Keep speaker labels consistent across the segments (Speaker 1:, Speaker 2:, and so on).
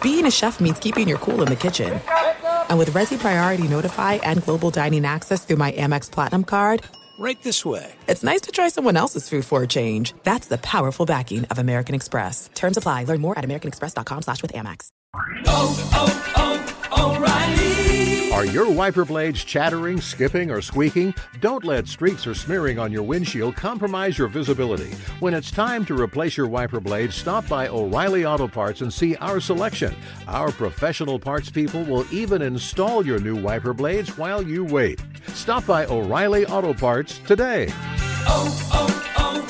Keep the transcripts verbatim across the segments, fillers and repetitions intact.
Speaker 1: being a chef means keeping your cool in the kitchen. And with Resi Priority Notify and Global Dining Access through my Amex Platinum card,
Speaker 2: right this way.
Speaker 1: It's nice to try someone else's food for a change. That's the powerful backing of American Express. Terms apply. Learn more at americanexpress.com slash with Amex.
Speaker 3: Oh, oh, oh, O'Reilly.
Speaker 4: Are your wiper blades chattering, skipping, or squeaking? Don't let streaks or smearing on your windshield compromise your visibility. When it's time to replace your wiper blades, stop by O'Reilly Auto Parts and see our selection. Our professional parts people will even install your new wiper blades while you wait. Stop by O'Reilly Auto Parts today.
Speaker 3: Oh,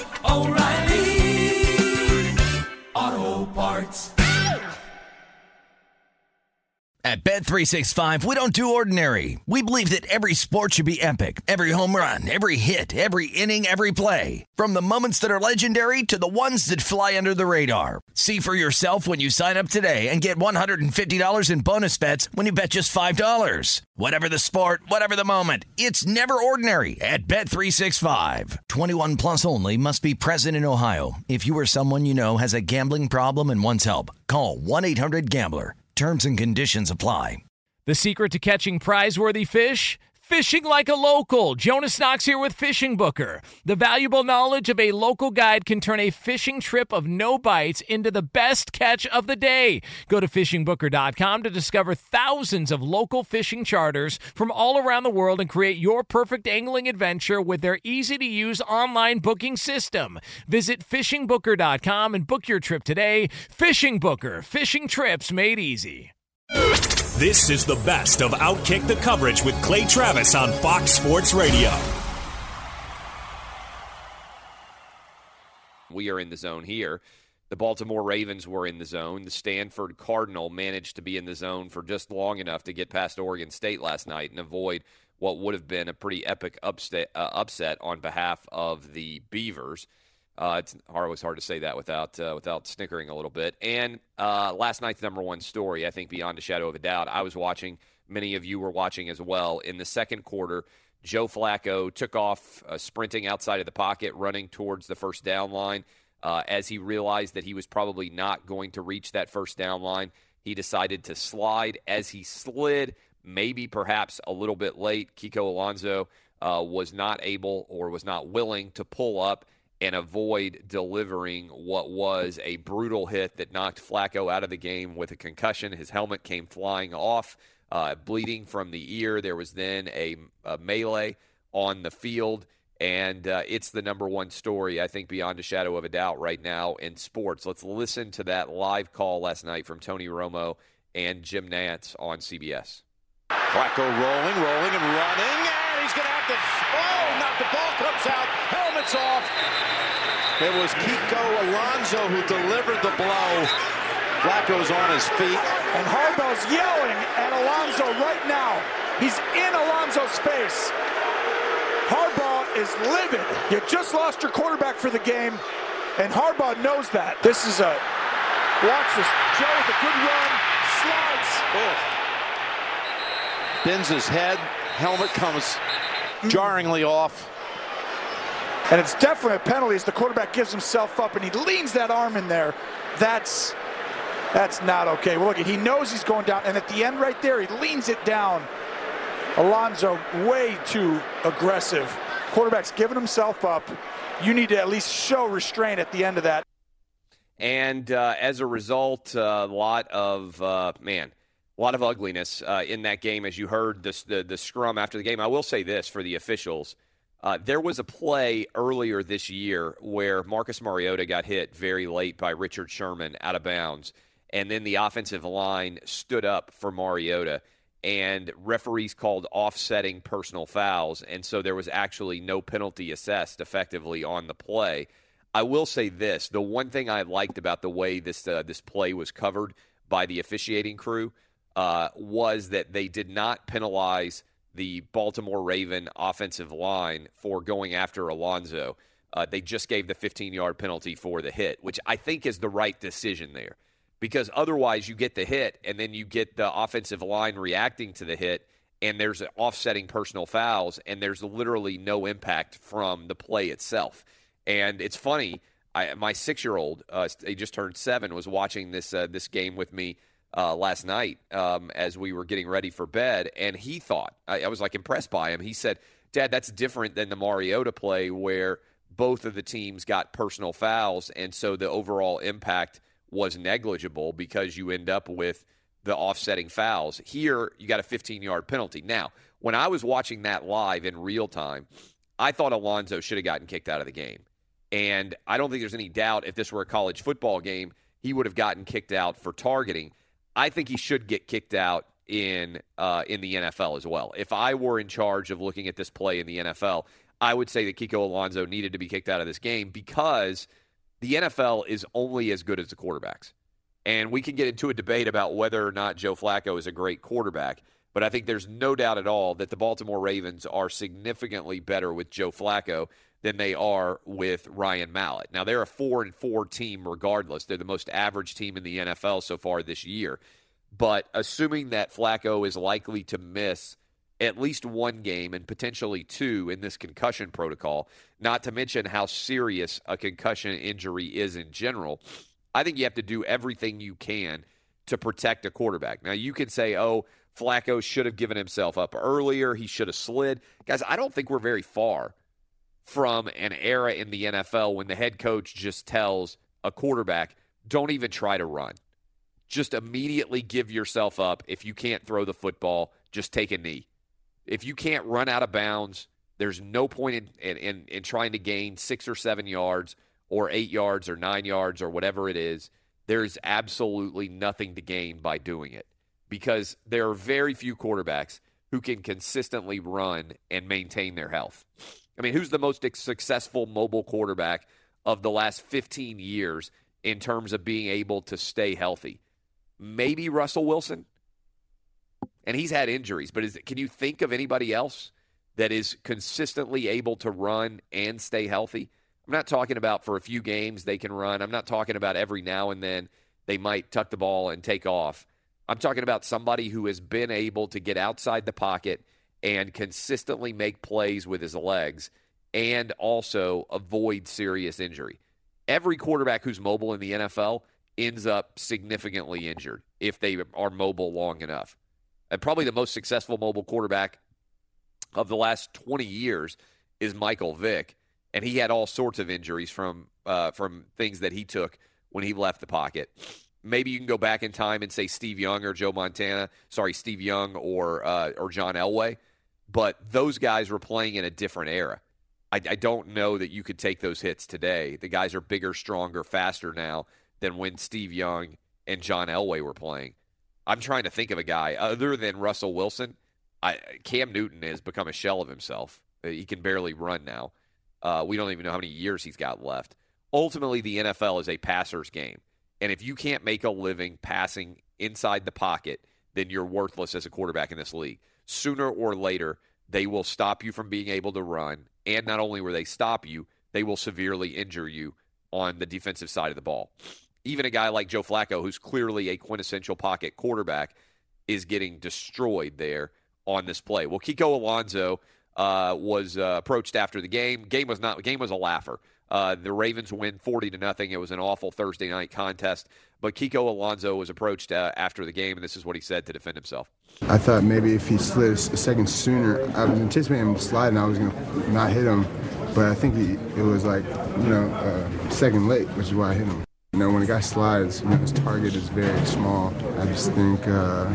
Speaker 3: oh, oh, O'Reilly Auto Parts.
Speaker 5: At Bet three sixty-five, we don't do ordinary. We believe that every sport should be epic. Every home run, every hit, every inning, every play. From the moments that are legendary to the ones that fly under the radar. See for yourself when you sign up today and get one hundred fifty dollars in bonus bets when you bet just five dollars. Whatever the sport, whatever the moment, it's never ordinary at Bet three sixty-five. twenty-one plus only. Must be present in Ohio. If you or someone you know has a gambling problem and wants help, call one eight hundred gambler. Terms and conditions apply.
Speaker 6: The secret to catching prize-worthy fish? Fishing like a local. Jonas Knox here with Fishing Booker. The valuable knowledge of a local guide can turn a fishing trip of no bites into the best catch of the day. Go to fishing booker dot com to discover thousands of local fishing charters from all around the world and create your perfect angling adventure with their easy-to-use online booking system. Visit fishing booker dot com and book your trip today. Fishing Booker. Fishing trips made easy.
Speaker 7: This is the best of Outkick the coverage with Clay Travis on Fox Sports Radio.
Speaker 8: We are in the zone here. The Baltimore Ravens were in the zone. The Stanford Cardinal managed to be in the zone for just long enough to get past Oregon State last night and avoid what would have been a pretty epic upset, uh, upset on behalf of the Beavers. Uh, it's always hard to say that without uh, without snickering a little bit. And uh, last night's number one story, I think beyond a shadow of a doubt, I was watching, many of you were watching as well. In the second quarter, Joe Flacco took off uh, sprinting outside of the pocket, running towards the first down line. Uh, as he realized that he was probably not going to reach that first down line, he decided to slide. As he slid, maybe perhaps a little bit late, Kiko Alonso uh, was not able or was not willing to pull up and avoid delivering what was a brutal hit that knocked Flacco out of the game with a concussion. His helmet came flying off, uh, bleeding from the ear. There was then a, a melee on the field, and uh, it's the number one story, I think, beyond a shadow of a doubt right now in sports. Let's listen to that live call last night from Tony Romo and Jim Nantz on C B S.
Speaker 9: Flacco rolling, rolling, and running, and he's going to have to, oh, not the ball comes out, helmet's off. It was Kiko Alonso who delivered the blow. Flacco's on his feet.
Speaker 10: And Harbaugh's yelling at Alonso right now. He's in Alonso's space. Harbaugh is livid. You just lost your quarterback for the game, and Harbaugh knows that. This is a, watch this, Joe with a good run, slides.
Speaker 9: Oh. Bends his head, helmet comes jarringly off.
Speaker 10: And it's definitely a penalty as the quarterback gives himself up and he leans that arm in there. That's that's not okay. Well, look, he knows he's going down, and at the end right there, he leans it down. Alonso way too aggressive. Quarterback's giving himself up. You need to at least show restraint at the end of that.
Speaker 8: And uh, as a result, a uh, lot of, uh, man, a lot of ugliness uh, in that game, as you heard this, the, the scrum after the game. I will say this for the officials. Uh, there was a play earlier this year where Marcus Mariota got hit very late by Richard Sherman out of bounds, and then the offensive line stood up for Mariota, and referees called offsetting personal fouls, and so there was actually no penalty assessed effectively on the play. I will say this. The one thing I liked about the way this uh, this play was covered by the officiating crew uh, was that they did not penalize the Baltimore Raven offensive line for going after Alonso. Uh, they just gave the fifteen-yard penalty for the hit, which I think is the right decision there. Because otherwise you get the hit, and then you get the offensive line reacting to the hit, and there's offsetting personal fouls, and there's literally no impact from the play itself. And it's funny, I, my six-year-old, uh, he just turned seven, was watching this uh, this game with me uh, last night um, as we were getting ready for bed, and he thought, I, I was like impressed by him. He said, Dad, that's different than the Mariota play where both of the teams got personal fouls, and so the overall impact was negligible because you end up with the offsetting fouls. Here, you got a fifteen-yard penalty. Now, when I was watching that live in real time, I thought Alonzo should have gotten kicked out of the game. And I don't think there's any doubt if this were a college football game, he would have gotten kicked out for targeting. I think he should get kicked out in uh, in the N F L as well. If I were in charge of looking at this play in the N F L, I would say that Kiko Alonso needed to be kicked out of this game because the N F L is only as good as the quarterbacks. And we can get into a debate about whether or not Joe Flacco is a great quarterback, but I think there's no doubt at all that the Baltimore Ravens are significantly better with Joe Flacco than they are with Ryan Mallett. Now, they're a four and four team regardless. They're the most average team in the N F L so far this year. But assuming that Flacco is likely to miss at least one game and potentially two in this concussion protocol, not to mention how serious a concussion injury is in general, I think you have to do everything you can to protect a quarterback. Now, you can say, oh, Flacco should have given himself up earlier. He should have slid. Guys, I don't think we're very far from an era in the N F L when the head coach just tells a quarterback, don't even try to run. Just immediately give yourself up. If you can't throw the football, just take a knee. If you can't run out of bounds, there's no point in, in, in, in trying to gain six or seven yards or eight yards or nine yards or whatever it is. There's absolutely nothing to gain by doing it because there are very few quarterbacks who can consistently run and maintain their health. I mean, who's the most successful mobile quarterback of the last fifteen years in terms of being able to stay healthy? Maybe Russell Wilson. And he's had injuries, but is, can you think of anybody else that is consistently able to run and stay healthy? I'm not talking about for a few games they can run. I'm not talking about every now and then they might tuck the ball and take off. I'm talking about somebody who has been able to get outside the pocket and consistently make plays with his legs and also avoid serious injury. Every quarterback who's mobile in the N F L ends up significantly injured if they are mobile long enough. And probably the most successful mobile quarterback of the last twenty years is Michael Vick, and he had all sorts of injuries from uh, from things that he took when he left the pocket. Maybe you can go back in time and say Steve Young or Joe Montana, sorry, Steve Young or uh, or John Elway, but those guys were playing in a different era. I, I don't know that you could take those hits today. The guys are bigger, stronger, faster now than when Steve Young and John Elway were playing. I'm trying to think of a guy other than Russell Wilson. I, Cam Newton has become a shell of himself. He can barely run now. Uh, we don't even know how many years he's got left. Ultimately, the N F L is a passer's game. And if you can't make a living passing inside the pocket, then you're worthless as a quarterback in this league. Sooner or later, they will stop you from being able to run. And not only will they stop you, they will severely injure you on the defensive side of the ball. Even a guy like Joe Flacco, who's clearly a quintessential pocket quarterback, is getting destroyed there on this play. Well, Kiko Alonso uh, was uh, approached after the game. Game was not. Game was a laugher. Uh, the Ravens win forty to nothing. It was an awful Thursday night contest. But Kiko Alonso was approached uh, after the game, and this is what he said to defend himself.
Speaker 2: I thought maybe if he slid a second sooner, I was anticipating him sliding. I was going to not hit him, but I think he, it was like you know uh, second late, which is why I hit him. You know, when a guy slides, you know, his target is very small. I just think, uh,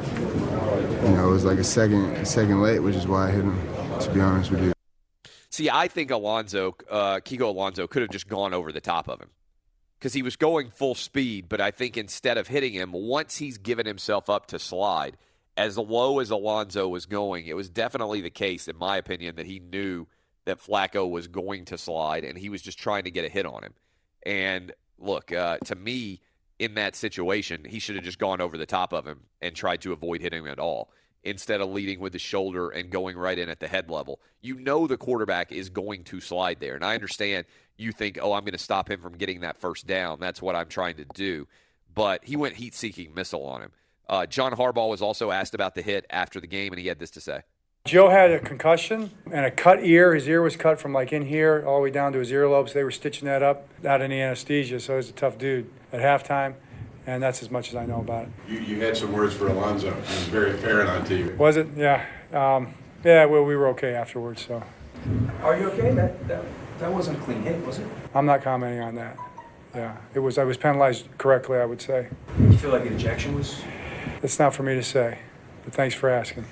Speaker 2: you know, it was like a second, a second late, which is why I hit him, to be honest with you.
Speaker 8: See, I think Alonso, uh, Kiko Alonso could have just gone over the top of him because he was going full speed, but I think instead of hitting him, once he's given himself up to slide, as low as Alonso was going, it was definitely the case, in my opinion, that he knew that Flacco was going to slide, and he was just trying to get a hit on him. And look, uh, to me, in that situation, he should have just gone over the top of him and tried to avoid hitting him at all, instead of leading with the shoulder and going right in at the head level. You know the quarterback is going to slide there. And I understand you think, oh, I'm going to stop him from getting that first down. That's what I'm trying to do. But he went heat-seeking missile on him. Uh, John Harbaugh was also asked about the hit after the game, and he had this to say.
Speaker 11: Joe had a concussion and a cut ear. His ear was cut from like in here all the way down to his earlobes. They were stitching that up out in the anesthesia, so he was a tough dude. At halftime, and that's as much as I know about it.
Speaker 12: You, you had some words for Alonzo. He was very apparent on T V.
Speaker 11: Was it? Yeah. Um, yeah, well, we were okay afterwards, so.
Speaker 13: Are you okay? That, that, that wasn't a clean hit, was it?
Speaker 11: I'm not commenting on that. Yeah, it was. I was penalized correctly, I would say.
Speaker 13: You feel like an ejection was?
Speaker 11: It's not for me to say, but thanks for asking.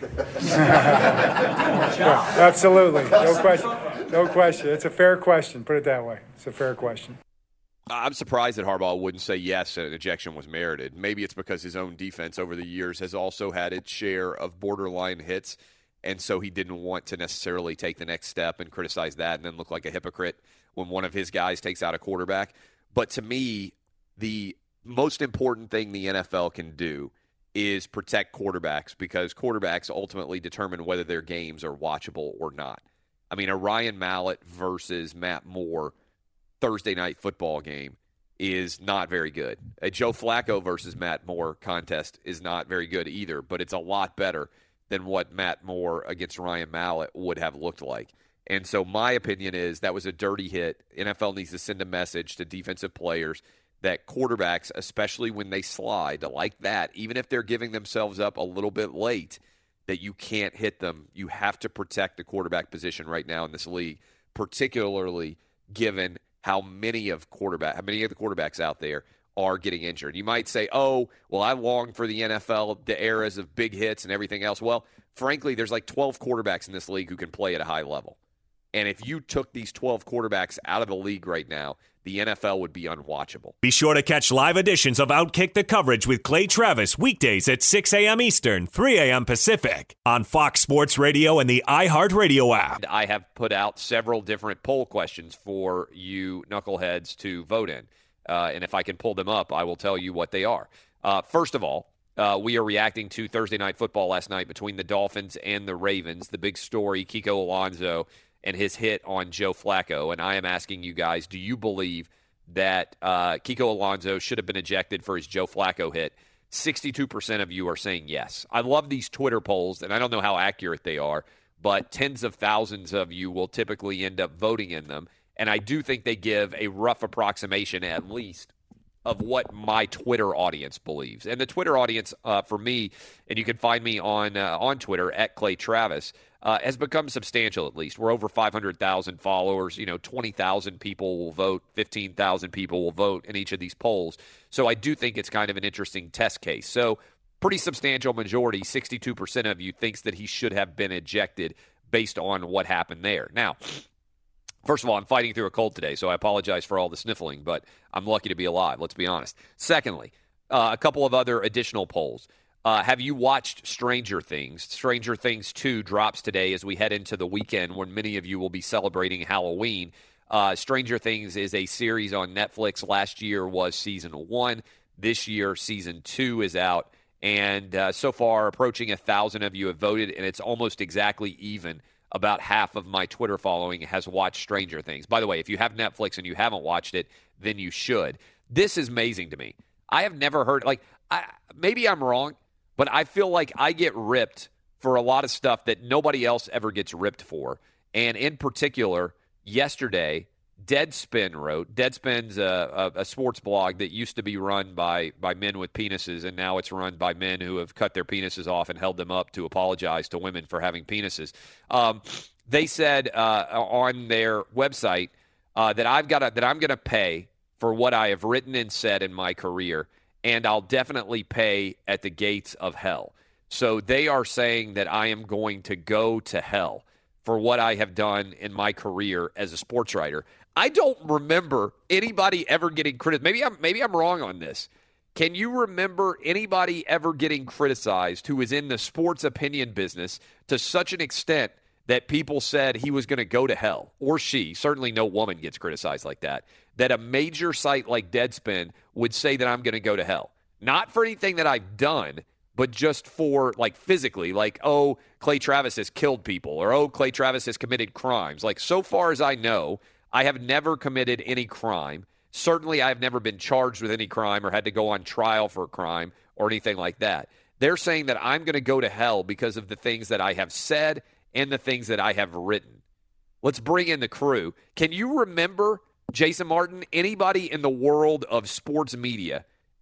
Speaker 11: Yeah, absolutely, no question. No question. It's a fair question. Put it that way. It's a fair question.
Speaker 8: I'm surprised that Harbaugh wouldn't say yes, an ejection was merited. Maybe it's because his own defense over the years has also had its share of borderline hits, and so he didn't want to necessarily take the next step and criticize that and then look like a hypocrite when one of his guys takes out a quarterback. But to me, the most important thing the N F L can do is protect quarterbacks, because quarterbacks ultimately determine whether their games are watchable or not. I mean, a Ryan Mallett versus Matt Moore Thursday night football game is not very good. A Joe Flacco versus Matt Moore contest is not very good either, but it's a lot better than what Matt Moore against Ryan Mallett would have looked like. And so my opinion is that was a dirty hit. N F L needs to send a message to defensive players that quarterbacks, especially when they slide like that, even if they're giving themselves up a little bit late, that you can't hit them. You have to protect the quarterback position right now in this league, particularly given how many of quarterback, how many of the quarterbacks out there are getting injured. You might say, oh, well, I long for the N F L, the eras of big hits and everything else. Well, frankly, there's like twelve quarterbacks in this league who can play at a high level. And if you took these twelve quarterbacks out of the league right now, the N F L would be unwatchable.
Speaker 7: Be sure to catch live editions of Outkick the Coverage with Clay Travis weekdays at six a.m. Eastern, three a.m. Pacific on Fox Sports Radio and the iHeartRadio app.
Speaker 8: I have put out several different poll questions for you knuckleheads to vote in. Uh, and if I can pull them up, I will tell you what they are. Uh, first of all, uh, we are reacting to Thursday Night Football last night between the Dolphins and the Ravens. The big story, Kiko Alonso and his hit on Joe Flacco. And I am asking you guys, do you believe that uh, Kiko Alonso should have been ejected for his Joe Flacco hit? sixty-two percent of you are saying yes. I love these Twitter polls, and I don't know how accurate they are, but tens of thousands of you will typically end up voting in them. And I do think they give a rough approximation, at least, of what my Twitter audience believes. And the Twitter audience, uh, for me, and you can find me on uh, on Twitter, at Clay Travis, uh, has become substantial, at least. We're over five hundred thousand followers. You know, twenty thousand people will vote, fifteen thousand people will vote in each of these polls. So I do think it's kind of an interesting test case. So pretty substantial majority, sixty-two percent of you, thinks that he should have been ejected based on what happened there. Now, first of all, I'm fighting through a cold today, so I apologize for all the sniffling, but I'm lucky to be alive, let's be honest. Secondly, uh, a couple of other additional polls. Uh, have you watched Stranger Things? Stranger Things two drops today as we head into the weekend when many of you will be celebrating Halloween. Uh, Stranger Things is a series on Netflix. Last year was season one. This year, season two is out. And uh, so far, approaching a thousand of you have voted, and it's almost exactly even. About half of my Twitter following has watched Stranger Things. By the way, if you have Netflix and you haven't watched it, then you should. This is amazing to me. I have never heard, like, I, maybe I'm wrong, but I feel like I get ripped for a lot of stuff that nobody else ever gets ripped for. And in particular, yesterday, Deadspin wrote, Deadspin's a, a, a sports blog that used to be run by, by men with penises, and now it's run by men who have cut their penises off and held them up to apologize to women for having penises. Um, they said uh, on their website uh, that I've got that I'm going to pay for what I have written and said in my career, and I'll definitely pay at the gates of hell. So they are saying that I am going to go to hell for what I have done in my career as a sports writer. I don't remember anybody ever getting criticized. Maybe I'm maybe I'm wrong on this. Can you remember anybody ever getting criticized who was in the sports opinion business to such an extent that people said he was going to go to hell, or she? Certainly no woman gets criticized like that. That a major site like Deadspin would say that I'm going to go to hell. Not for anything that I've done, but just for, like, physically, like, oh, Clay Travis has killed people, or, oh, Clay Travis has committed crimes. Like, so far as I know, I have never committed any crime. Certainly, I have never been charged with any crime or had to go on trial for a crime or anything like that. They're saying that I'm going to go to hell because of the things that I have said and the things that I have written. Let's bring in the crew. Can you remember, Jason Martin, anybody in the world of sports media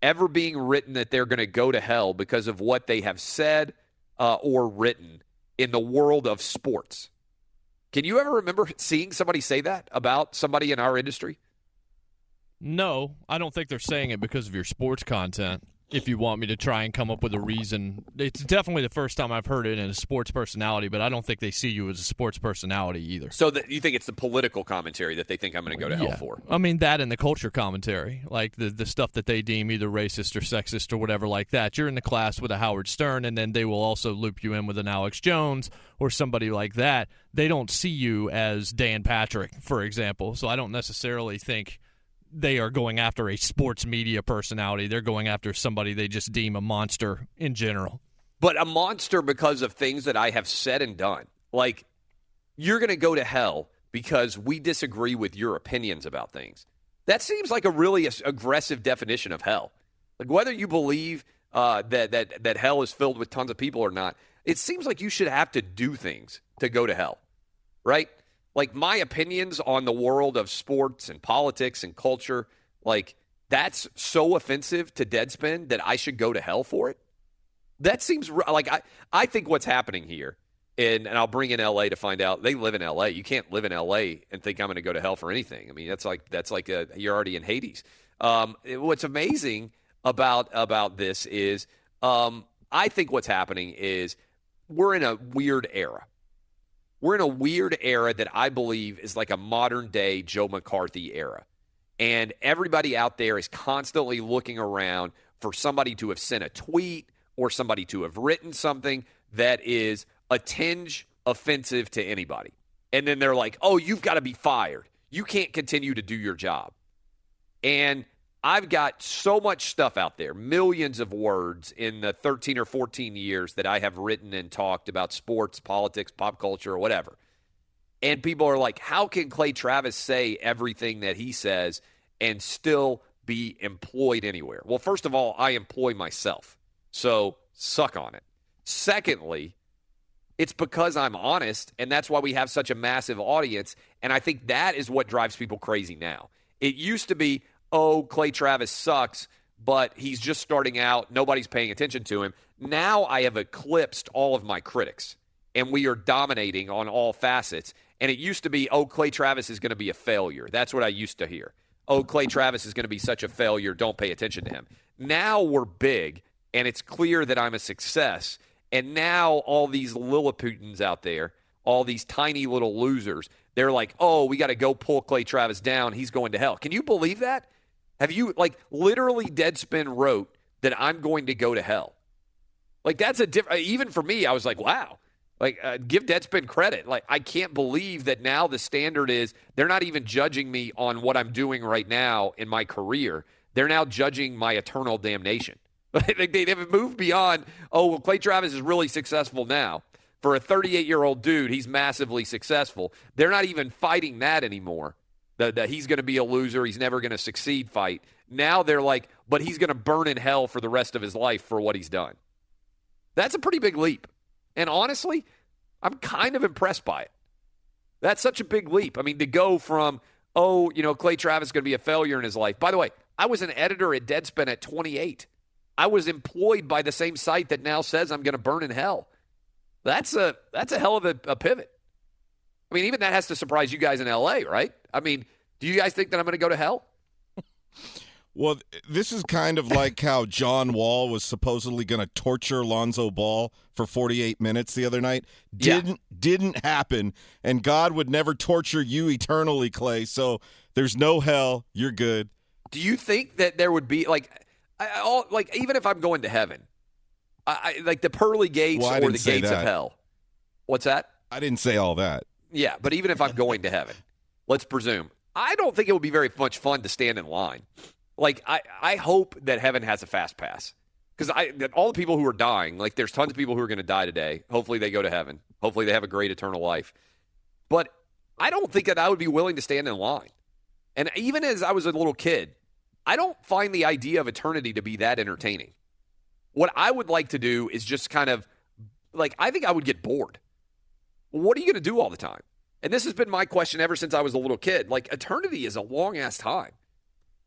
Speaker 8: ever being written that they're going to go to hell because of what they have said uh, or written in the world of sports. Can you ever remember seeing somebody say that about somebody in our industry?
Speaker 14: No, I don't think they're saying it because of your sports content. If you want me to try and come up with a reason, it's definitely the first time I've heard it in a sports personality, but I don't think they see you as a sports personality either.
Speaker 8: So that you think it's the political commentary that they think I'm going to go to hell
Speaker 14: yeah.
Speaker 8: for?
Speaker 14: I mean, that and the culture commentary, like the, the stuff that they deem either racist or sexist or whatever like that. You're in the class with a Howard Stern, and then they will also loop you in with an Alex Jones or somebody like that. They don't see you as Dan Patrick, for example, so I don't necessarily think they are going after a sports media personality. They're going after somebody they just deem a monster in general.
Speaker 8: But a monster because of things that I have said and done. Like, you're going to go to hell because we disagree with your opinions about things. That seems like a really aggressive definition of hell. Like, whether you believe uh, that, that, that hell is filled with tons of people or not, it seems like you should have to do things to go to hell, right? Like, my opinions on the world of sports and politics and culture, like, that's so offensive to Deadspin that I should go to hell for it? That seems like I, I think what's happening here, and, and I'll bring in L A to find out. They live in L A. You can't live in L A and think I'm going to go to hell for anything. I mean, that's like that's like a, you're already in Hades. Um, it, what's amazing about about this is um, I think what's happening is we're in a weird era. We're in a weird era that I believe is like a modern-day Joe McCarthy era. And everybody out there is constantly looking around for somebody to have sent a tweet or somebody to have written something that is a tinge offensive to anybody. And then they're like, oh, you've got to be fired. You can't continue to do your job. And I've got so much stuff out there, millions of words in the thirteen or fourteen years that I have written and talked about sports, politics, pop culture, or whatever. And people are like, how can Clay Travis say everything that he says and still be employed anywhere? Well, first of all, I employ myself, so suck on it. Secondly, it's because I'm honest, and that's why we have such a massive audience, and I think that is what drives people crazy now. It used to be, oh, Clay Travis sucks, but he's just starting out. Nobody's paying attention to him. Now I have eclipsed all of my critics, and we are dominating on all facets. And it used to be, oh, Clay Travis is going to be a failure. That's what I used to hear. Oh, Clay Travis is going to be such a failure. Don't pay attention to him. Now we're big, and it's clear that I'm a success. And now all these Lilliputins out there, all these tiny little losers, they're like, oh, we got to go pull Clay Travis down. He's going to hell. Can you believe that? Have you, like, literally Deadspin wrote that I'm going to go to hell? Like, that's a different, even for me, I was like, wow. Like, uh, give Deadspin credit. Like, I can't believe that now the standard is they're not even judging me on what I'm doing right now in my career. They're now judging my eternal damnation. Like, they have moved beyond, oh, well, Clay Travis is really successful now. For a thirty-eight-year-old dude, he's massively successful. They're not even fighting that anymore. The, the he's going to be a loser, he's never going to succeed fight. Now they're like, but he's going to burn in hell for the rest of his life for what he's done. That's a pretty big leap. And honestly, I'm kind of impressed by it. That's such a big leap. I mean, to go from, oh, you know, Clay Travis is going to be a failure in his life. By the way, I was an editor at Deadspin at twenty-eight. I was employed by the same site that now says I'm going to burn in hell. That's a that's a hell of a, a pivot. I mean, even that has to surprise you guys in L A, right? I mean, do you guys think that I'm going to go to hell?
Speaker 15: Well, this is kind of like how John Wall was supposedly going to torture Lonzo Ball for forty-eight minutes the other night. Didn't yeah. didn't happen, and God would never torture you eternally, Clay. So there's no hell. You're good.
Speaker 8: Do you think that there would be like, I, all, like even if I'm going to heaven, I, I, like the pearly gates
Speaker 15: well,
Speaker 8: or the gates
Speaker 15: that.
Speaker 8: of hell? What's that?
Speaker 15: I didn't say all that.
Speaker 8: Yeah, but even if I'm going to heaven, let's presume, I don't think it would be very much fun to stand in line. Like, I, I hope that heaven has a fast pass. Because I that all the people who are dying, like there's tons of people who are going to die today. Hopefully they go to heaven. Hopefully they have a great eternal life. But I don't think that I would be willing to stand in line. And even as I was a little kid, I don't find the idea of eternity to be that entertaining. What I would like to do is just kind of, like, I think I would get bored. What are you going to do all the time? And this has been my question ever since I was a little kid. Like, eternity is a long-ass time.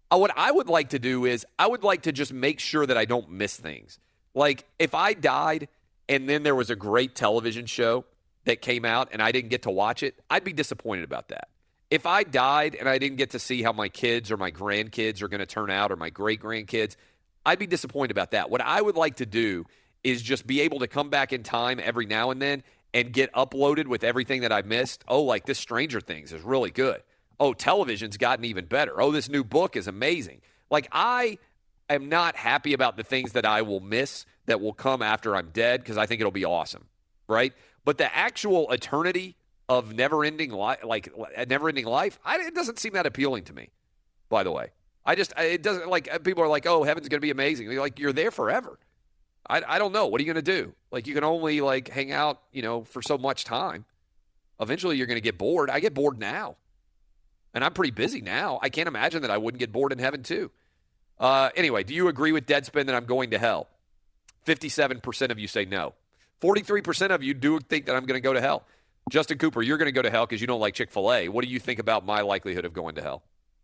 Speaker 8: Uh, what I would like to do is I would like to just make sure that I don't miss things. Like, if I died and then there was a great television show that came out and I didn't get to watch it, I'd be disappointed about that. If I died and I didn't get to see how my kids or my grandkids are going to turn out or my great-grandkids, I'd be disappointed about that. What I would like to do is just be able to come back in time every now and then and get uploaded with everything that I missed. Oh, like this Stranger Things is really good. Oh, television's gotten even better. Oh, this new book is amazing. Like, I am not happy about the things that I will miss that will come after I'm dead because I think it'll be awesome, right? But the actual eternity of never-ending life, like a never-ending life, I, it doesn't seem that appealing to me, by the way. I just, it doesn't, like, people are like, oh, heaven's going to be amazing. You're like, you're there forever. I, I don't know. What are you going to do? Like, you can only, like, hang out, you know, for so much time. Eventually, you're going to get bored. I get bored now. And I'm pretty busy now. I can't imagine that I wouldn't get bored in heaven, too. Uh, anyway, do you agree with Deadspin that I'm going to hell? fifty-seven percent of you say no. forty-three percent of you do think that I'm going to go to hell. Justin Cooper, you're going to go to hell because you don't like Chick-fil-A. What do you think about my likelihood of going to hell?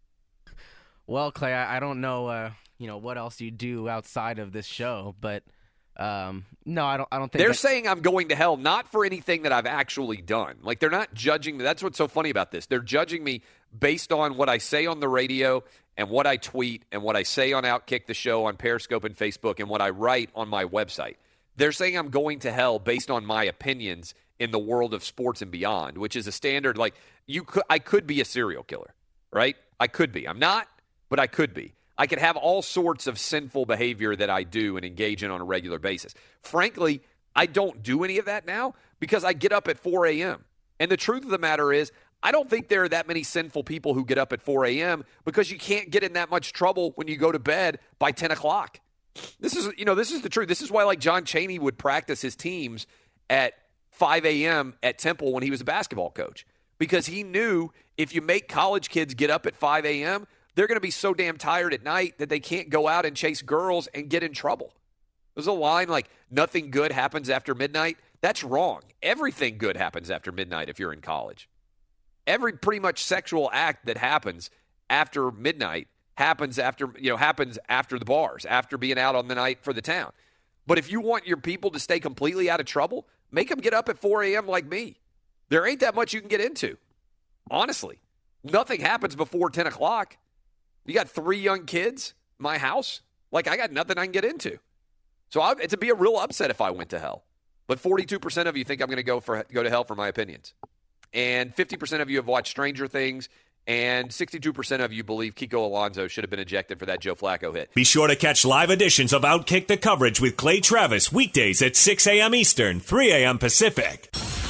Speaker 16: Well, Clay, I, I don't know, uh, you know, what else you do outside of this show, but um, no, I don't. I don't think
Speaker 8: they're
Speaker 16: that-
Speaker 8: saying I'm going to hell not for anything that I've actually done. Like, they're not judging me. That's what's so funny about this. They're judging me based on what I say on the radio and what I tweet and what I say on Outkick the Show on Periscope and Facebook and what I write on my website. They're saying I'm going to hell based on my opinions in the world of sports and beyond, which is a standard. Like, you could, I could be a serial killer, right? I could be. I'm not, but I could be. I could have all sorts of sinful behavior that I do and engage in on a regular basis. Frankly, I don't do any of that now because I get up at four a.m. And the truth of the matter is, I don't think there are that many sinful people who get up at four a.m. because you can't get in that much trouble when you go to bed by ten o'clock. This is, you know, this is the truth. This is why, like, John Chaney would practice his teams at five a.m. at Temple when he was a basketball coach, because he knew if you make college kids get up at five a.m., they're going to be so damn tired at night that they can't go out and chase girls and get in trouble. There's a line like, nothing good happens after midnight. That's wrong. Everything good happens after midnight if you're in college. Every pretty much sexual act that happens after midnight happens after, you know, happens after the bars, after being out on the night for the town. But if you want your people to stay completely out of trouble, make them get up at four a.m. like me. There ain't that much you can get into. Honestly, nothing happens before ten o'clock. You got three young kids, my house. Like, I got nothing I can get into. So I, it'd be a real upset if I went to hell. But forty-two percent of you think I'm going to go for go to hell for my opinions. And fifty percent of you have watched Stranger Things. And sixty-two percent of you believe Kiko Alonso should have been ejected for that Joe Flacco hit.
Speaker 7: Be sure to catch live editions of Outkick the Coverage with Clay Travis weekdays at six a.m. Eastern, three a.m. Pacific.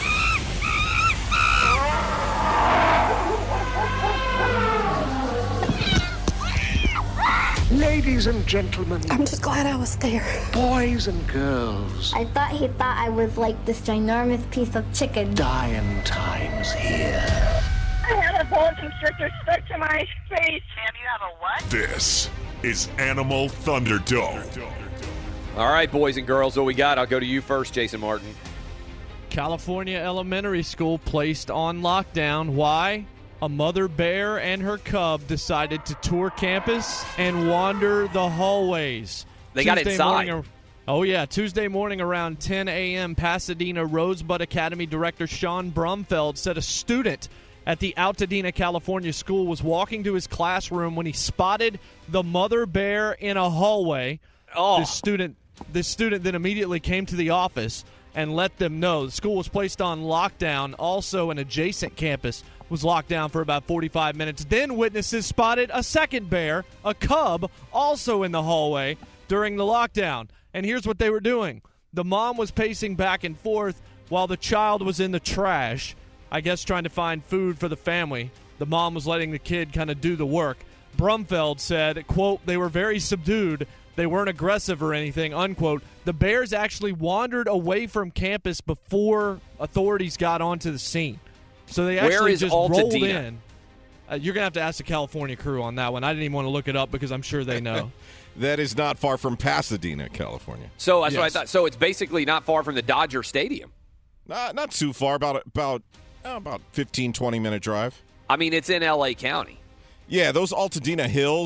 Speaker 17: Ladies and gentlemen.
Speaker 18: I'm just glad I was there.
Speaker 17: Boys and girls.
Speaker 18: I thought he thought I was like this ginormous piece of chicken.
Speaker 17: Dying times here.
Speaker 19: I had a boa constrictor stuck to my face. Sam, you have a what?
Speaker 20: This is Animal Thunderdome.
Speaker 8: All right, boys and girls, what we got? I'll go to you first, Jason Martin.
Speaker 14: California Elementary School placed on lockdown. Why? A mother bear and her cub decided to tour campus and wander the hallways.
Speaker 8: They got
Speaker 14: Tuesday
Speaker 8: inside.
Speaker 14: Morning, oh, yeah. Tuesday morning around ten a.m., Pasadena Rosebud Academy director Sean Brumfeld said a student at the Altadena, California school was walking to his classroom when he spotted the mother bear in a hallway.
Speaker 8: Oh.
Speaker 14: This student, this student then immediately came to the office and let them know. The school was placed on lockdown. Also, an adjacent campus was locked down for about forty-five minutes. Then witnesses spotted a second bear, a cub, also in the hallway during the lockdown. And here's what they were doing. The mom was pacing back and forth while the child was in the trash, I guess trying to find food for the family. The mom was letting the kid kind of do the work. Brumfeld said, quote, they were very subdued. They weren't aggressive or anything, unquote. The bears actually wandered away from campus before authorities got onto the scene. So they actually
Speaker 8: Where is
Speaker 14: just
Speaker 8: Altadena?
Speaker 14: rolled in. Uh, you're going to have to ask the California crew on that one. I didn't even want to look it up because I'm sure they know.
Speaker 15: That is not far from Pasadena, California.
Speaker 8: So that's
Speaker 15: yes.
Speaker 8: what I thought. So it's basically not far from the Dodger Stadium.
Speaker 15: Not, not too far, about about oh, about fifteen, twenty minute drive.
Speaker 8: I mean, it's in L A County.
Speaker 15: Yeah, those Altadena Hills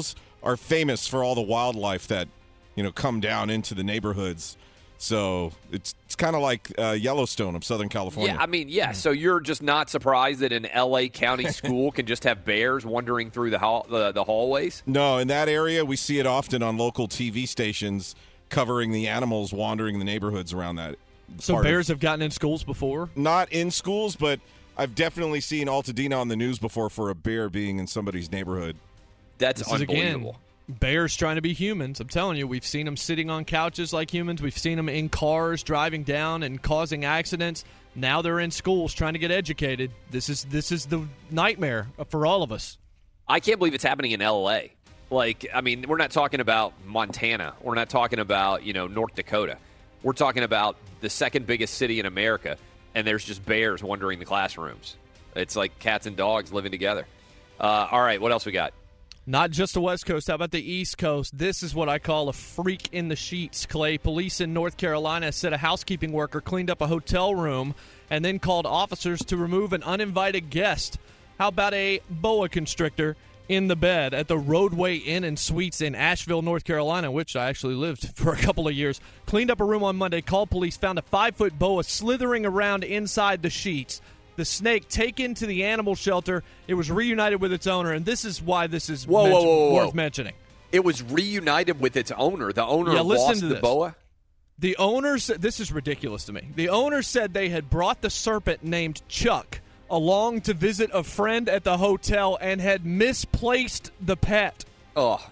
Speaker 15: are famous for all the wildlife that, you know, come down into the neighborhoods. So it's it's kind of like uh, Yellowstone of Southern California.
Speaker 8: Yeah, I mean, yeah. So you're just not surprised that an L A County school can just have bears wandering through the, hall, the the hallways?
Speaker 15: No, in that area, we see it often on local T V stations covering the animals wandering the neighborhoods around that.
Speaker 14: So bears of, have gotten in schools before?
Speaker 15: Not in schools, but I've definitely seen Altadena on the news before for a bear being in somebody's neighborhood.
Speaker 8: That's
Speaker 14: this unbelievable. Is, again, bears trying to be humans. I'm telling you, we've seen them sitting on couches like humans. We've seen them in cars driving down and causing accidents. Now they're in schools trying to get educated. This is this is the nightmare for all of us.
Speaker 8: I can't believe it's happening in L A. Like, I mean, we're not talking about Montana. We're not talking about, you know, North Dakota. We're talking about the second biggest city in America, and there's just bears wandering the classrooms. It's like cats and dogs living together. Uh, all right, what else we got?
Speaker 14: Not just the West Coast. How about the East Coast? This is what I call a freak in the sheets, Clay. Police in North Carolina said a housekeeping worker cleaned up a hotel room and then called officers to remove an uninvited guest. How about a boa constrictor in the bed at the Roadway Inn and Suites in Asheville, North Carolina, which I actually lived for a couple of years? Cleaned up a room on Monday, called police, found a five-foot boa slithering around inside the sheets. The snake taken to the animal shelter. It was reunited with its owner, and this is why this is
Speaker 8: whoa,
Speaker 14: mention-
Speaker 8: whoa, whoa, whoa.
Speaker 14: worth mentioning.
Speaker 8: It was reunited with its owner. The owner
Speaker 14: yeah,
Speaker 8: lost
Speaker 14: to
Speaker 8: the
Speaker 14: this.
Speaker 8: boa?
Speaker 14: The owner said, this is ridiculous to me. The owner said they had brought the serpent named Chuck along to visit a friend at the hotel and had misplaced the pet.
Speaker 8: Oh.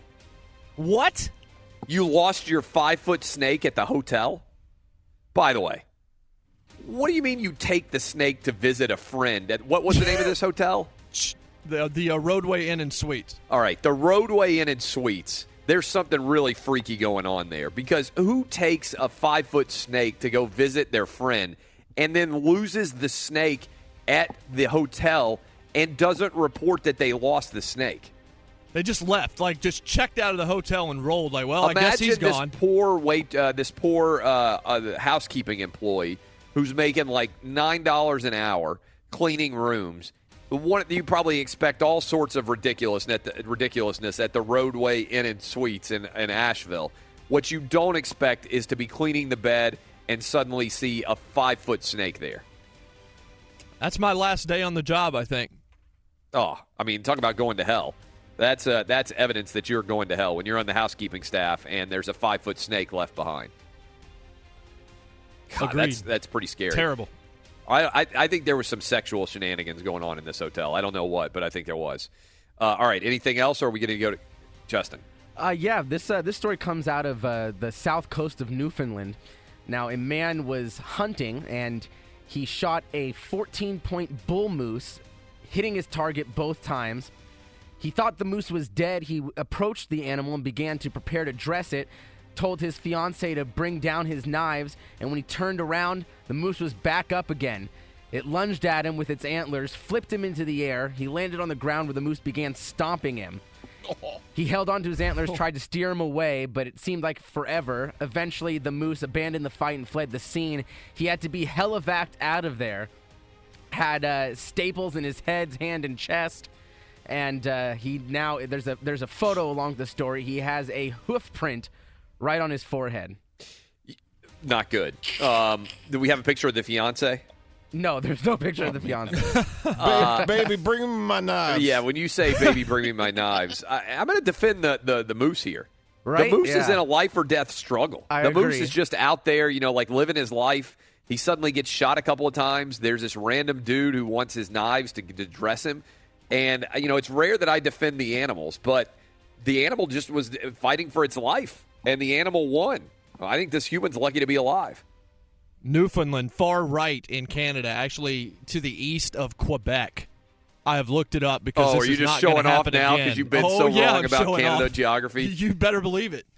Speaker 14: What?
Speaker 8: You lost your five-foot snake at the hotel? By the way, what do you mean you take the snake to visit a friend? At, what was the name of this hotel?
Speaker 14: The the uh, Roadway Inn and Suites.
Speaker 8: All right, the Roadway Inn and Suites. There's something really freaky going on there, because who takes a five-foot snake to go visit their friend and then loses the snake at the hotel and doesn't report that they lost the snake?
Speaker 14: They just left, like just checked out of the hotel and rolled. Like, well,
Speaker 8: Imagine
Speaker 14: I guess he's
Speaker 8: this
Speaker 14: gone.
Speaker 8: Poor wait, uh, this poor uh, uh, housekeeping employee who's making like nine dollars an hour cleaning rooms. One, you probably expect all sorts of ridiculousness at the, ridiculousness at the Roadway Inn and Suites in, in Asheville. What you don't expect is to be cleaning the bed and suddenly see a five-foot snake there.
Speaker 14: That's my last day on the job, I think.
Speaker 8: Oh, I mean, talk about going to hell. That's uh, that's evidence that you're going to hell when you're on the housekeeping staff and there's a five-foot snake left behind. God,
Speaker 14: Agreed.
Speaker 8: That's, that's pretty scary.
Speaker 14: Terrible.
Speaker 8: I, I I think there was some sexual shenanigans going on in this hotel. I don't know what, but I think there was. Uh, all right, anything else, or are we going to go to Justin?
Speaker 16: Uh, yeah, this uh, this story comes out of uh, the south coast of Newfoundland. Now, a man was hunting, and he shot a fourteen-point bull moose, hitting his target both times. He thought the moose was dead. He approached the animal and began to prepare to dress it, told his fiancée to bring down his knives, and when he turned around, the moose was back up again. It lunged at him with its antlers, flipped him into the air. He landed on the ground where the moose began stomping him. He held onto his antlers, tried to steer him away, but it seemed like forever. Eventually, the moose abandoned the fight and fled the scene. He had to be hell-evac'd out of there. Had uh, staples in his head, hand, and chest. And uh, he now, there's a there's a photo along the story. He has a hoof print right on his forehead.
Speaker 8: Not good. Um, do we have a picture of the fiance?
Speaker 16: No, there's no picture of the fiance.
Speaker 8: uh,
Speaker 15: baby, bring me my knives.
Speaker 8: Yeah, when you say, baby, bring me my knives, I, I'm going to defend the, the, the moose here.
Speaker 16: Right?
Speaker 8: The moose
Speaker 16: yeah.
Speaker 8: is in a life or death struggle.
Speaker 16: I
Speaker 8: the
Speaker 16: agree.
Speaker 8: moose is just out there, you know, like living his life. He suddenly gets shot a couple of times. There's this random dude who wants his knives to, to dress him. And, you know, it's rare that I defend the animals, but the animal just was fighting for its life, and the animal won. I think this human's lucky to be alive.
Speaker 14: Newfoundland, far right in Canada, actually to the east of Quebec. I have looked it up because
Speaker 8: oh,
Speaker 14: this
Speaker 8: are you
Speaker 14: is
Speaker 8: just
Speaker 14: not
Speaker 8: showing off
Speaker 14: happen
Speaker 8: now
Speaker 14: because
Speaker 8: you've been
Speaker 14: oh,
Speaker 8: so
Speaker 14: yeah,
Speaker 8: wrong
Speaker 14: I'm
Speaker 8: about Canada
Speaker 14: off.
Speaker 8: geography?
Speaker 14: You better believe it.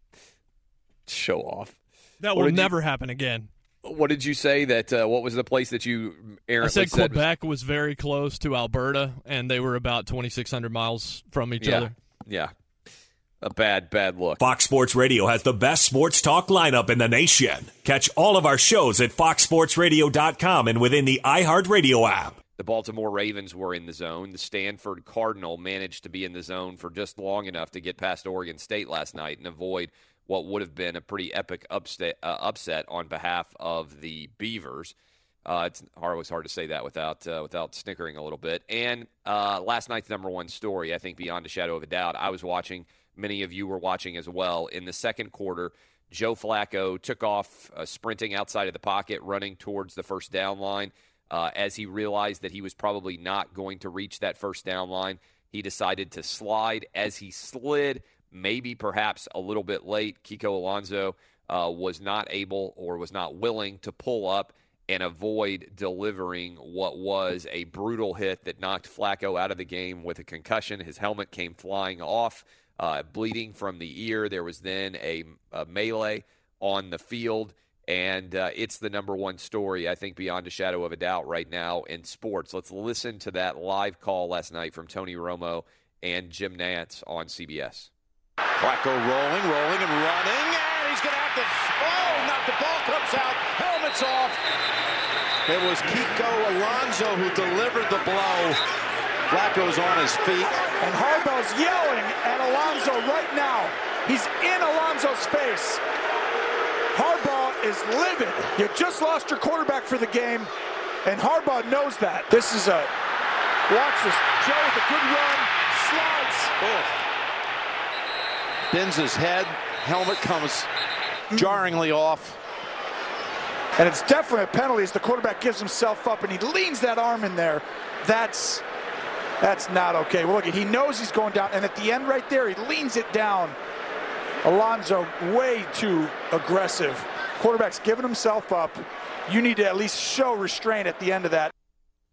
Speaker 8: Show off.
Speaker 14: That
Speaker 8: What
Speaker 14: will
Speaker 8: did you-
Speaker 14: never happen again.
Speaker 8: What did you say that, uh, what was the place that you errantly
Speaker 14: I said
Speaker 8: said
Speaker 14: Quebec was very close to Alberta, and they were about twenty-six hundred miles from each
Speaker 8: yeah,
Speaker 14: other.
Speaker 8: Yeah. A bad, bad look.
Speaker 7: Fox Sports Radio has the best sports talk lineup in the nation. Catch all of our shows at fox sports radio dot com and within the iHeartRadio app.
Speaker 8: the Baltimore Ravens were in the zone. The Stanford Cardinal managed to be in the zone for just long enough to get past Oregon State last night and avoid what would have been a pretty epic upset, uh, upset on behalf of the Beavers. Uh, it's always hard to say that without uh, without snickering a little bit. And uh, last night's number one story, I think beyond a shadow of a doubt, I was watching, many of you were watching as well. In the second quarter, Joe Flacco took off uh, sprinting outside of the pocket, running towards the first down line. Uh, as he realized that he was probably not going to reach that first down line, he decided to slide. As he slid, maybe perhaps a little bit late, Kiko Alonso uh, was not able or was not willing to pull up and avoid delivering what was a brutal hit that knocked Flacco out of the game with a concussion. His helmet came flying off, uh, bleeding from the ear. There was then a, a melee on the field, and uh, it's the number one story, I think, beyond a shadow of a doubt right now in sports. Let's listen to that live call last night from Tony Romo and Jim Nantz on C B S.
Speaker 9: Flacco rolling, rolling, and running, and he's going to have to, oh, not the ball comes out, helmet's off. It was Kiko Alonso who delivered the blow. Flacco's on his feet.
Speaker 10: And Harbaugh's yelling at Alonso right now. He's in Alonso's space. Harbaugh is livid. You just lost your quarterback for the game, and Harbaugh knows that. This is a, watch this, Joe with a good run, slides.
Speaker 9: Oh. Bends his head, helmet comes jarringly off.
Speaker 10: And it's definitely a penalty as the quarterback gives himself up and he leans that arm in there. That's that's not okay. Well, look, he knows he's going down, and at the end right there, he leans it down. Alonso way too aggressive. Quarterback's giving himself up. You need to at least show restraint at the end of that.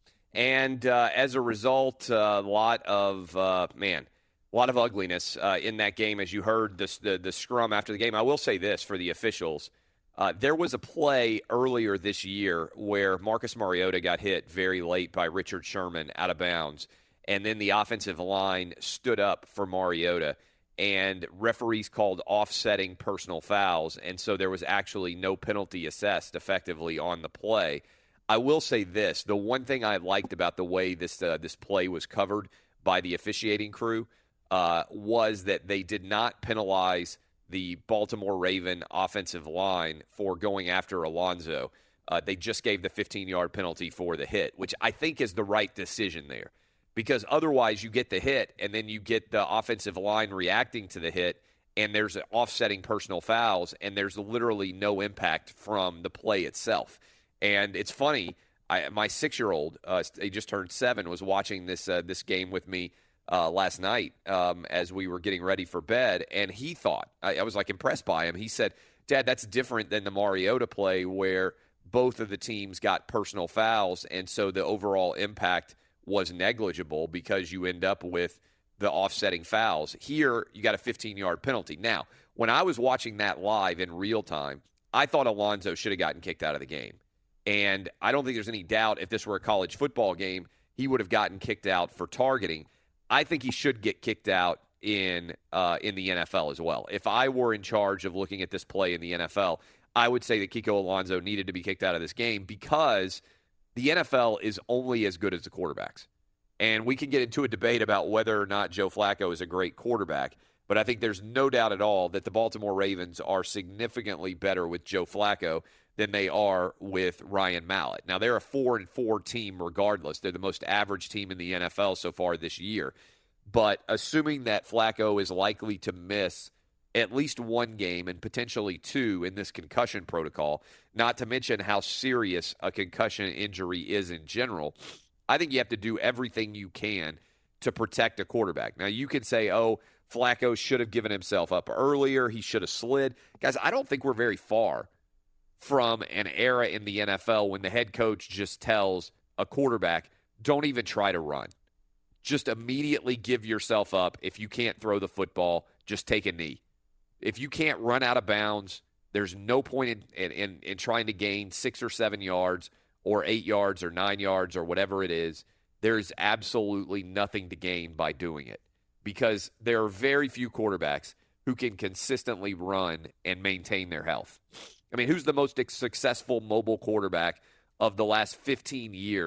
Speaker 8: And uh, as a result, a uh, lot of, uh, man, a lot of ugliness uh, in that game, as you heard this, the, the scrum after the game. I will say this for the officials. Uh, there was a play earlier this year where Marcus Mariota got hit very late by Richard Sherman out of bounds, and then the offensive line stood up for Mariota, and referees called offsetting personal fouls, and so there was actually no penalty assessed effectively on the play. I will say this. The one thing I liked about the way this uh, this play was covered by the officiating crew uh, was that they did not penalize the Baltimore Raven offensive line for going after Alonso. Uh, they just gave the fifteen-yard penalty for the hit, which I think is the right decision there. Because otherwise you get the hit, and then you get the offensive line reacting to the hit, and there's offsetting personal fouls, and there's literally no impact from the play itself. And it's funny, I, my six-year-old, uh, he just turned seven, was watching this uh, this game with me Uh, last night um, as we were getting ready for bed, and he thought, I, I was like impressed by him. He said, Dad, that's different than the Mariota play where both of the teams got personal fouls, and so the overall impact was negligible because you end up with the offsetting fouls. Here, you got a fifteen-yard penalty. Now, when I was watching that live in real time, I thought Alonso should have gotten kicked out of the game. And I don't think there's any doubt if this were a college football game, he would have gotten kicked out for targeting. I think he should get kicked out in uh, in the N F L as well. If I were in charge of looking at this play in the N F L, I would say that Kiko Alonso needed to be kicked out of this game because the N F L is only as good as the quarterbacks. And we can get into a debate about whether or not Joe Flacco is a great quarterback, but I think there's no doubt at all that the Baltimore Ravens are significantly better with Joe Flacco than they are with Ryan Mallett. Now, they're a four and four team regardless. They're the most average team in the N F L so far this year. But assuming that Flacco is likely to miss at least one game and potentially two in this concussion protocol, not to mention how serious a concussion injury is in general, I think you have to do everything you can to protect a quarterback. Now, you can say, oh, Flacco should have given himself up earlier. He should have slid. Guys, I don't think we're very far from an era in the N F L when the head coach just tells a quarterback, don't even try to run. Just immediately give yourself up. If you can't throw the football, just take a knee. If you can't run out of bounds, there's no point in, in, in, in trying to gain six or seven yards or eight yards or nine yards or whatever it is. There's absolutely nothing to gain by doing it because there are very few quarterbacks who can consistently run and maintain their health. I mean, who's the most successful mobile quarterback of the last fifteen years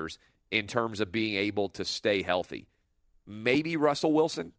Speaker 8: in terms of being able to stay healthy. Maybe Russell Wilson,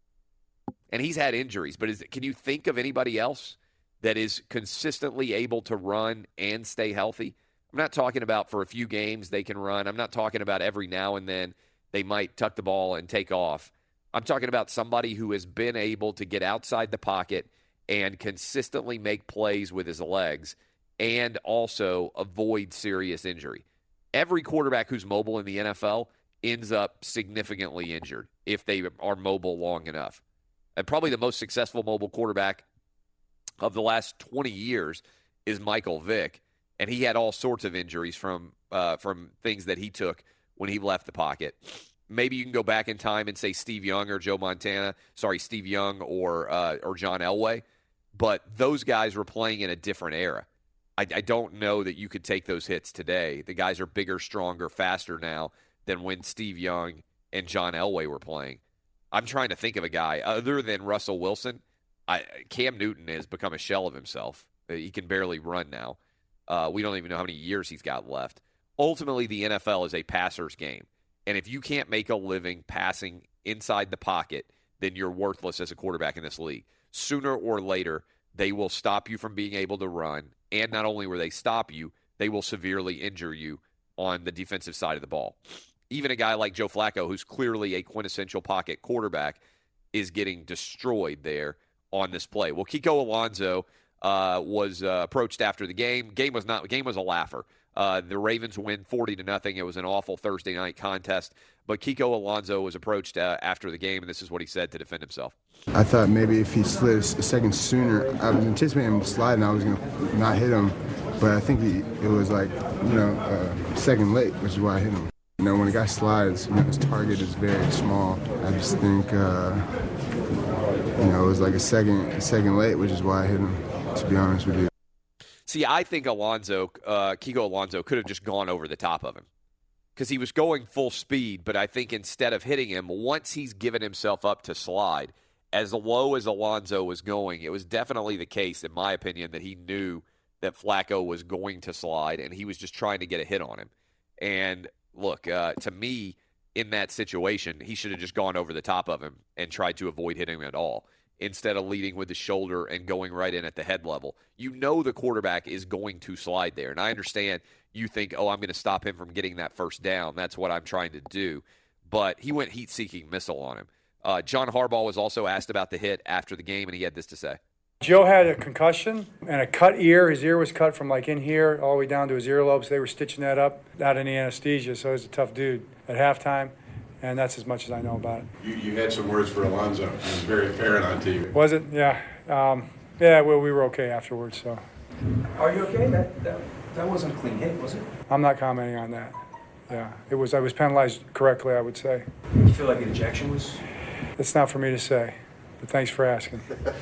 Speaker 8: and he's had injuries, but is, can you think of anybody else that is consistently able to run and stay healthy? I'm not talking about for a few games they can run. I'm not talking about every now and then they might tuck the ball and take off. I'm talking about somebody who has been able to get outside the pocket and consistently make plays with his legs and also avoid serious injury. Every quarterback who's mobile in the N F L ends up significantly injured if they are mobile long enough. And probably the most successful mobile quarterback of the last twenty years is Michael Vick, and he had all sorts of injuries from uh, from things that he took when he left the pocket. Maybe you can go back in time and say Steve Young or Joe Montana, sorry, Steve Young or uh, or John Elway, but those guys were playing in a different era. I, I don't know that you could take those hits today. The guys are bigger, stronger, faster now than when Steve Young and John Elway were playing. I'm trying to think of a guy other than Russell Wilson. I, Cam Newton has become a shell of himself. He can barely run now. Uh, we don't even know how many years he's got left. Ultimately, the N F L is a passer's game. And if you can't make a living passing inside the pocket, then you're worthless as a quarterback in this league. Sooner or later, they will stop you from being able to run. And not only will they stop you, they will severely injure you on the defensive side of the ball. Even a guy like Joe Flacco, who's clearly a quintessential pocket quarterback, is getting destroyed there on this play. Well, Kiko Alonso uh, was uh, approached after the game. Game was not. Game was a laugher. Uh, the Ravens win forty to nothing. It was an awful Thursday night contest. But Kiko Alonso was approached uh, after the game, and this is what he said to defend himself.
Speaker 2: I thought maybe if he slid a second sooner, I was anticipating him sliding, I was going to not hit him. But I think he, it was like, you know, uh, second late, which is why I hit him. You know, when a guy slides, you know, his target is very small. I just think, uh, you know, it was like a second, a second late, which is why I hit him, to be honest with you.
Speaker 8: See, I think Alonso, uh, Kiko Alonso could have just gone over the top of him because he was going full speed, but I think instead of hitting him, once he's given himself up to slide, as low as Alonso was going, it was definitely the case, in my opinion, that he knew that Flacco was going to slide, and he was just trying to get a hit on him. And look, uh, to me, in that situation, he should have just gone over the top of him and tried to avoid hitting him at all, instead of leading with the shoulder and going right in at the head level. You know the quarterback is going to slide there. And I understand you think, oh, I'm going to stop him from getting that first down. That's what I'm trying to do. But he went heat-seeking missile on him. Uh, John Harbaugh was also asked about the hit after the game, and he had this to say.
Speaker 11: Joe had a concussion and a cut ear. His ear was cut from like in here all the way down to his earlobes. They were stitching that up without any anesthesia, so he was a tough dude at halftime. And that's as much as I know about it.
Speaker 12: You, you had some words for Alonzo. He was very apparent on T V.
Speaker 11: Was it? Yeah. Um, yeah, well, we were okay afterwards. So.
Speaker 13: Are you okay? That, that that wasn't a clean hit, was it?
Speaker 11: I'm not commenting on that. Yeah, it was. I was penalized correctly, I would say.
Speaker 13: You feel like an ejection was?
Speaker 11: It's not for me to say, but thanks for asking.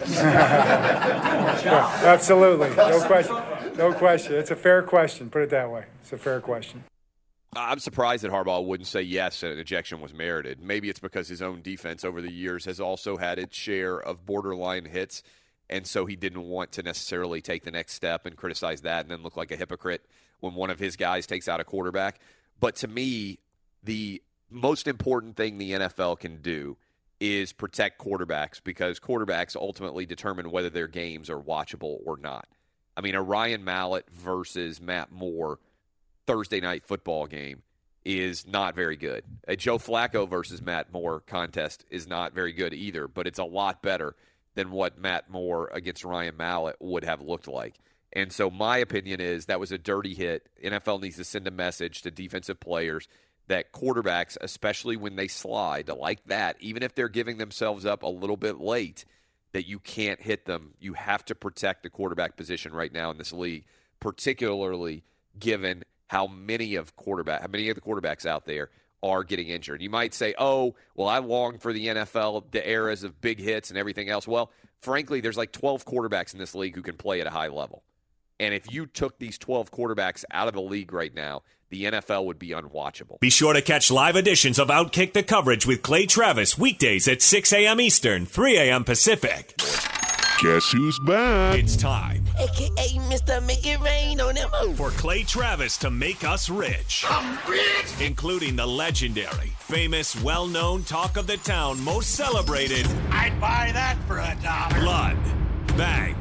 Speaker 11: Yeah, absolutely. No question. No question. It's a fair question. Put it that way. It's a fair question.
Speaker 8: I'm surprised that Harbaugh wouldn't say yes, an ejection was merited. Maybe it's because his own defense over the years has also had its share of borderline hits, and so he didn't want to necessarily take the next step and criticize that and then look like a hypocrite when one of his guys takes out a quarterback. But to me, the most important thing the N F L can do is protect quarterbacks, because quarterbacks ultimately determine whether their games are watchable or not. I mean, a Ryan Mallett versus Matt Moore Thursday night football game is not very good. A Joe Flacco versus Matt Moore contest is not very good either, but it's a lot better than what Matt Moore against Ryan Mallett would have looked like. And so my opinion is that was a dirty hit. N F L needs to send a message to defensive players that quarterbacks, especially when they slide like that, even if they're giving themselves up a little bit late, that you can't hit them. You have to protect the quarterback position right now in this league, particularly given how many of quarterback, how many of the quarterbacks out there are getting injured. You might say, oh, well, I long for the N F L, the eras of big hits and everything else. Well, frankly, there's like twelve quarterbacks in this league who can play at a high level. And if you took these twelve quarterbacks out of the league right now, the N F L would be unwatchable.
Speaker 7: Be sure to catch live editions of Outkick the Coverage with Clay Travis weekdays at six a.m. Eastern, three a.m. Pacific.
Speaker 20: Guess who's back?
Speaker 7: It's time
Speaker 3: A K A Mister Make It Rain on them.
Speaker 7: for Clay Travis to make us rich.
Speaker 3: I'm rich.
Speaker 7: Including the legendary, famous, well-known talk of the town, most celebrated
Speaker 3: I'd buy that for a dollar.
Speaker 7: Blood Bank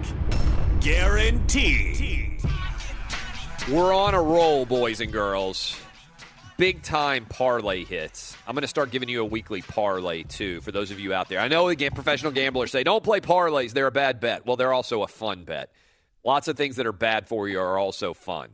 Speaker 7: Guarantee.
Speaker 8: We're on a roll, boys and girls. Big time parlay hits. I'm going to start giving you a weekly parlay, too, for those of you out there. I know, again, professional gamblers say, don't play parlays. They're a bad bet. Well, they're also a fun bet. Lots of things that are bad for you are also fun.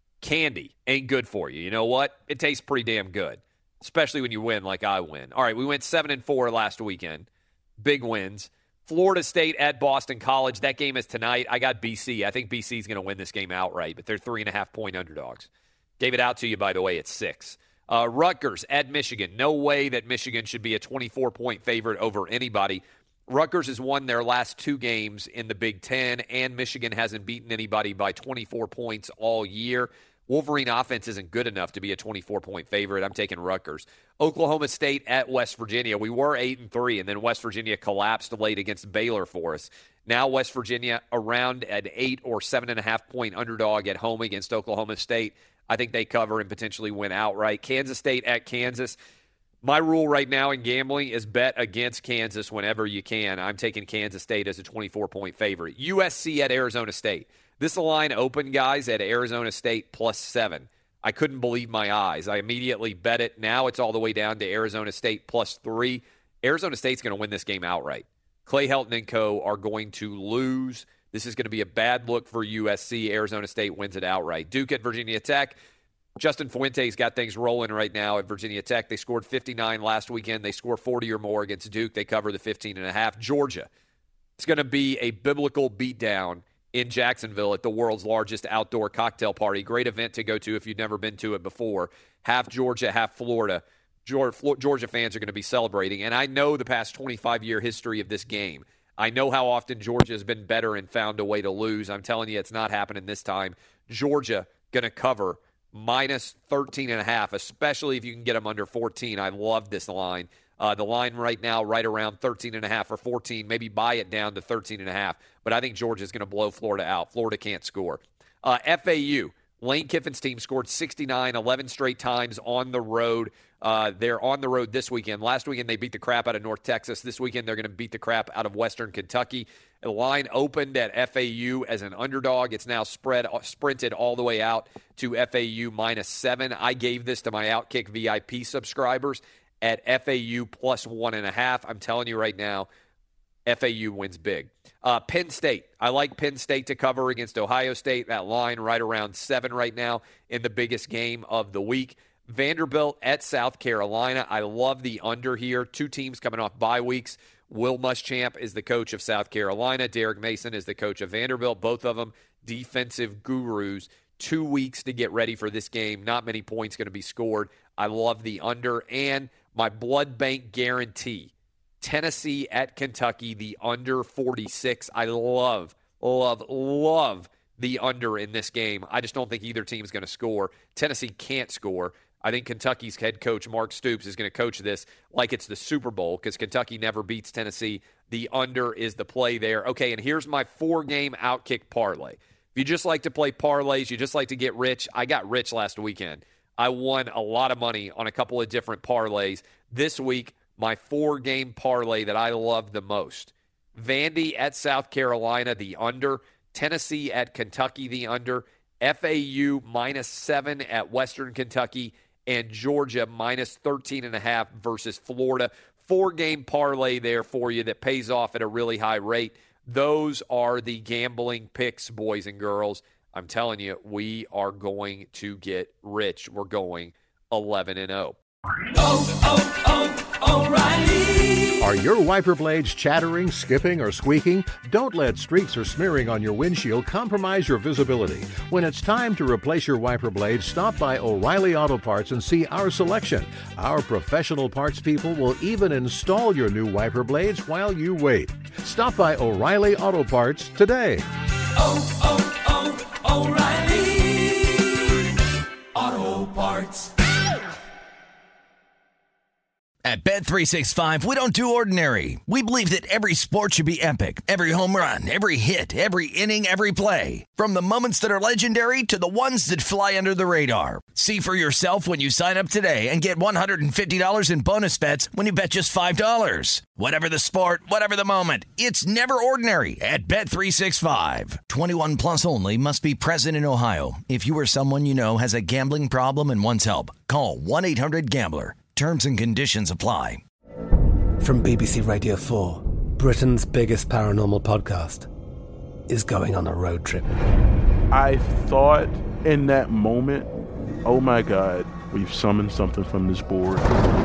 Speaker 8: Candy ain't good for you. You know what? It tastes pretty damn good, especially when you win like I win. All right, we went seven and four last weekend. Big wins. Florida State at Boston College. That game is tonight. I got B C. I think B C is going to win this game outright, but they're three and a half point underdogs. Gave it out to you, by the way, at six. Uh, Rutgers at Michigan. No way that Michigan should be a twenty-four point favorite over anybody. Rutgers has won their last two games in the Big Ten, and Michigan hasn't beaten anybody by twenty-four points all year. Wolverine offense isn't good enough to be a twenty-four point favorite. I'm taking Rutgers. Oklahoma State at West Virginia. We were eight and three, and then West Virginia collapsed late against Baylor for us. Now West Virginia around an eight or seven and a half point underdog at home against Oklahoma State. I think they cover and potentially win outright. Kansas State at Kansas. My rule right now in gambling is bet against Kansas whenever you can. I'm taking Kansas State as a twenty-four point favorite. U S C at Arizona State. This line opened, guys, at Arizona State plus seven. I couldn't believe my eyes. I immediately bet it. Now it's all the way down to Arizona State plus three. Arizona State's going to win this game outright. Clay Helton and co. are going to lose. This is going to be a bad look for U S C. Arizona State wins it outright. Duke at Virginia Tech. Justin Fuente's got things rolling right now at Virginia Tech. They scored fifty-nine last weekend. They score forty or more against Duke. They cover the fifteen and a half. Georgia. It's going to be a biblical beatdown in Jacksonville at the world's largest outdoor cocktail party. Great event to go to if you've never been to it before. Half Georgia, half Florida. Georgia fans are going to be celebrating. And I know the past twenty-five year history of this game. I know how often Georgia has been better and found a way to lose. I'm telling you, it's not happening this time. Georgia going to cover minus thirteen and a half, especially if you can get them under fourteen. I love this line. Uh, the line right now, right around thirteen and a half or fourteen. Maybe buy it down to thirteen and a half. But I think Georgia's going to blow Florida out. Florida can't score. Uh, F A U. Lane Kiffin's team scored sixty-nine, eleven straight times on the road. Uh, they're on the road this weekend. Last weekend, they beat the crap out of North Texas. This weekend, they're going to beat the crap out of Western Kentucky. The line opened at F A U as an underdog. It's now spread sprinted all the way out to F A U minus seven. I gave this to my Outkick V I P subscribers at F A U plus one and a half. I'm telling you right now, F A U wins big. Uh, Penn State. I like Penn State to cover against Ohio State. That line right around seven right now in the biggest game of the week. Vanderbilt at South Carolina. I love the under here. Two teams coming off bye weeks. Will Muschamp is the coach of South Carolina. Derek Mason is the coach of Vanderbilt. Both of them defensive gurus. Two weeks to get ready for this game. Not many points going to be scored. I love the under. And my blood bank guarantee. Tennessee at Kentucky, the under forty-six. I love, love, love the under in this game. I just don't think either team is going to score. Tennessee can't score. I think Kentucky's head coach, Mark Stoops, is going to coach this like it's the Super Bowl because Kentucky never beats Tennessee. The under is the play there. Okay, and here's my four-game Outkick parlay. If you just like to play parlays, you just like to get rich, I got rich last weekend. I won a lot of money on a couple of different parlays. This week, my four-game parlay that I love the most. Vandy at South Carolina, the under. Tennessee at Kentucky, the under. F A U minus seven at Western Kentucky. And Georgia minus thirteen and a half versus Florida. Four-game parlay there for you that pays off at a really high rate. Those are the gambling picks, boys and girls. I'm telling you, we are going to get rich. We're going eleven and oh.
Speaker 3: Oh, oh, oh, O'Reilly.
Speaker 4: Are your wiper blades chattering, skipping, or squeaking? Don't let streaks or smearing on your windshield compromise your visibility. When it's time to replace your wiper blades, stop by O'Reilly Auto Parts and see our selection. Our professional parts people will even install your new wiper blades while you wait. Stop by O'Reilly Auto Parts today.
Speaker 3: Oh, oh, oh, O'Reilly Auto Parts.
Speaker 5: At Bet three sixty-five, we don't do ordinary. We believe that every sport should be epic. Every home run, every hit, every inning, every play. From the moments that are legendary to the ones that fly under the radar. See for yourself when you sign up today and get one hundred fifty dollars in bonus bets when you bet just five dollars. Whatever the sport, whatever the moment, it's never ordinary at Bet three sixty-five. twenty-one plus only. Must be present in Ohio. If you or someone you know has a gambling problem and wants help, call one eight hundred gambler. Terms and conditions apply.
Speaker 21: From B B C Radio four, Britain's biggest paranormal podcast is going on a road trip.
Speaker 22: I thought in that moment, oh my God, we've summoned something from this board.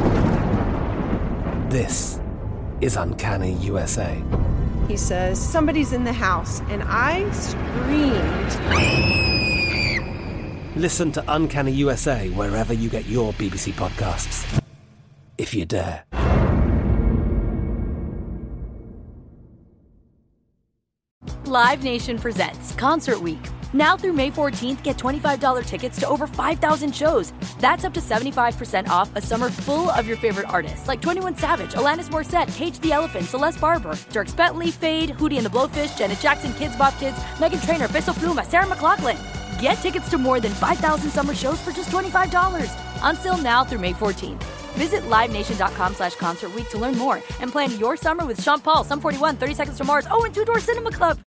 Speaker 21: This is Uncanny U S A.
Speaker 23: He says, somebody's in the house, and I screamed.
Speaker 21: Listen to Uncanny U S A wherever you get your B B C podcasts, if you dare.
Speaker 24: Live Nation presents Concert Week. Now through May fourteenth, get twenty-five dollars tickets to over five thousand shows. That's up to seventy-five percent off a summer full of your favorite artists, like twenty-one Savage, Alanis Morissette, Cage the Elephant, Celeste Barber, Dierks Bentley, Fade, Hootie and the Blowfish, Janet Jackson, Kidz Bop Kids, Meghan Trainor, Peso Pluma, Sarah McLachlan. Get tickets to more than five thousand summer shows for just twenty-five dollars. Until now through May fourteenth. Visit livenation.com slash concert week to learn more and plan your summer with Sean Paul, Sum forty-one, thirty Seconds to Mars, oh, and Two Door Cinema Club.